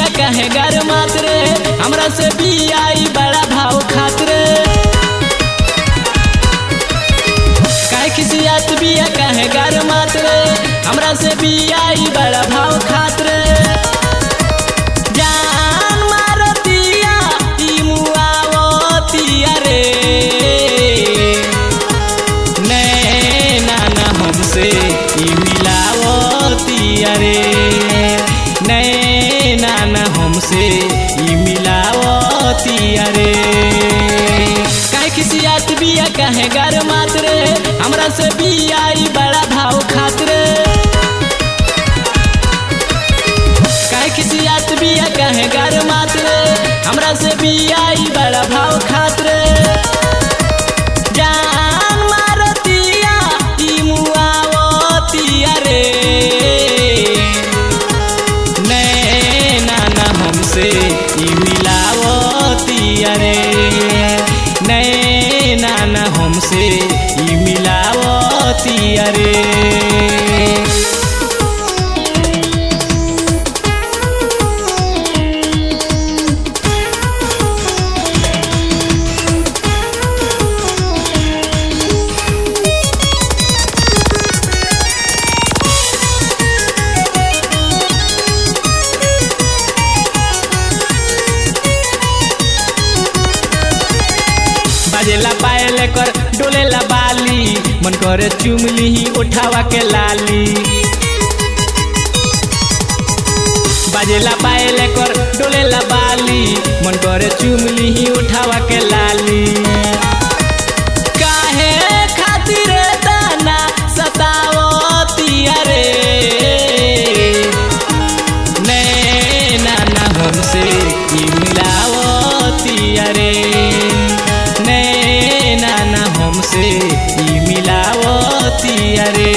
कहे गर मात्र हमरा से बियाई बड़ा भाव खातिर काहे खिसियात बिया कहे गर मात्र हमरा से बियाई बड़ा भाव खातिर जान मारतिया ई मुआवतिया रे नैना ना हमसे ई मिलावतिया रे नैना ना हमसे ई मिलावतिया रे काहे खिसियात बिया कहे गर मात्र हमरा से बियाई बड़ा भाव खातिर काहे खिसियात बिया कहे गर मात्र हमरा से बियाई बड़ा भाव खातिर जान मारतिया ई मुआवतिया रे नैना ना हमसे ई मिलावतिया रे नैना ना हमसे ई मिलावतिया रे बाजेला पायल कर डोलेला बाली मन करे चुमली ही उठावा के लाली बाजेला पायल कर डोलेला बाली मन करे चुमली ही उठावा के लाली काहे खातिर दाना सतावतिया रे नैना ना हमसे ई मिलावतिया रे नैना ना हमसे ई मिलावतिया रे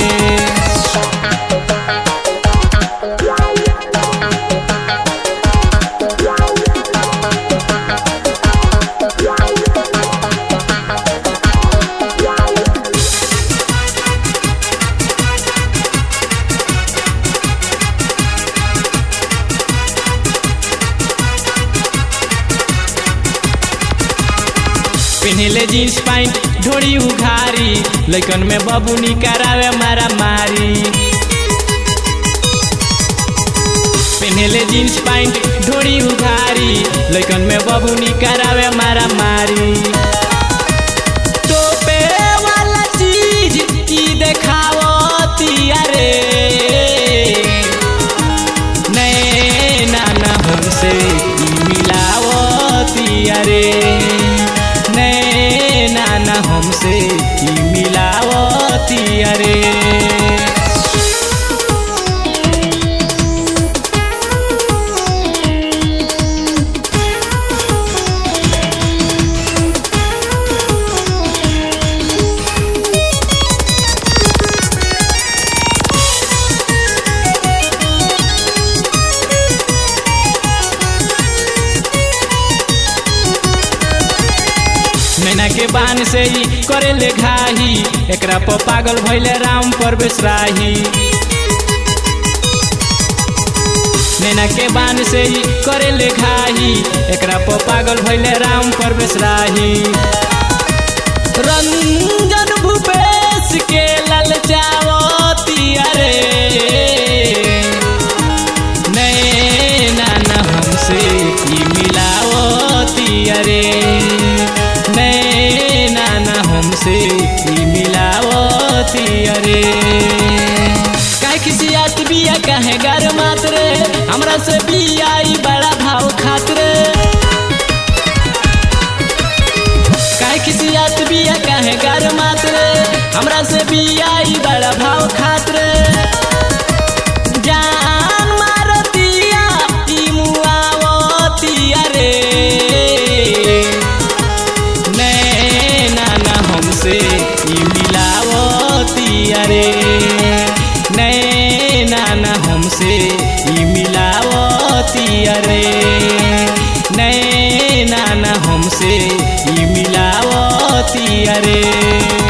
पहले जींस पैंट ढोड़ी उघारी लइकन में बबुनी करावे मारा मारी पहले जींस पैंट ढोड़ी उघारी लइकन में बबुनी करावे मारा मारी टोपे वाला चीज की देखावतिया रे नैना ना हमसे ई मिलावतिया रे नैना ना हमसे ई मिलावतिया रे नैना के बान से ही करे ले घाही एकरा पर पागल भइले राम परवेश राही नैना के बान से ही करे ले घाही एकरा पर पागल भइले राम परवेश राही रंजन भूपेश के ललचावतिया रे नैना ना हमसे ई मिलावतिया रे नैना ना हमसे ई मिलावतिया रे काहे खिसियात बिया कहे गर मात्र हमरा से बियाई बड़ा भाव खातिर काहे खिसियात बिया कहे गर मात्र हमरा से बियाई बड़ा भाव खातिर जान मारतिया ई मुआवतिया रे नैना ना हमसे ई मिलावतिया रे नैना ना हमसे ई मिलावतिया रे नैना ना हमसे ई मिलावतिया रे।